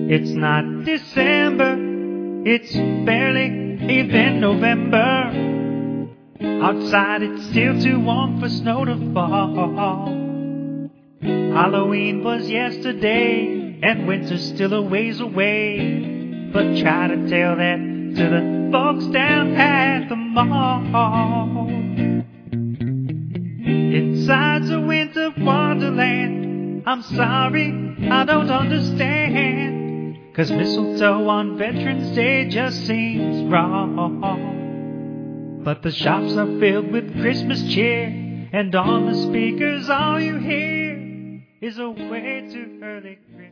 It's not December, it's barely even November. Outside it's still too warm for snow to fall. Halloween was yesterday, and winter's still a ways away. But try to tell that to the folks down at the mall. Inside's a winter wonderland. I'm sorry, I don't understand. 'Cause mistletoe on Veterans Day just seems wrong. But the shops are filled with Christmas cheer, and on the speakers all you hear is a way too early Christmas.